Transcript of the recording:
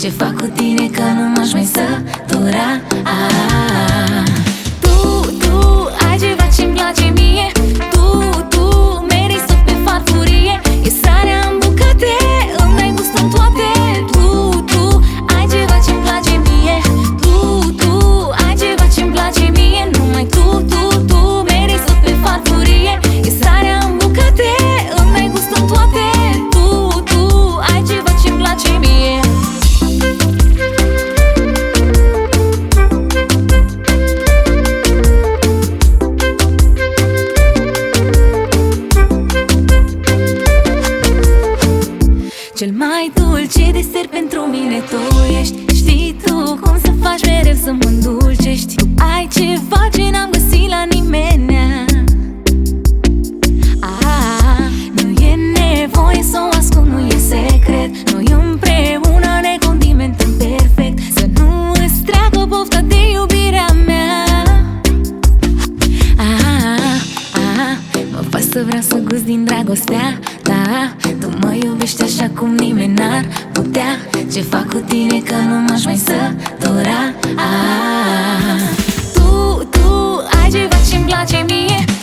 ce fac cu tine că nu m-aș mai sătura. Tu ai ceva ce-mi place mie. Tu meriți tot pe farfurie. E sarea în bucate, îmi dai gust în toate. Tu ai ceva ce-mi place mie. Tu ai ceva ce-mi place mie. Numai tu meriți tot pe farfurie. E sarea în bucate, îmi dai gust în toate. Tu ai ceva ce-mi place mie. Cel mai dulce desert pentru mine tu ești. Știi tu cum să faci mereu să mă îndulcești. Tu ai ceva ce n-am găsit la nimenea. Nu e nevoie să o ascund, nu e secret. Noi împreună ne condimentăm perfect. Să nu îți treacă pofta de iubirea mea. Mă faci să vreau să gust din dragostea ta. Tu mă iubești așa cum nimeni n-ar putea. Ce fac cu tine că nu m-aș mai sătura. Tu ai ceva ce-mi place mie.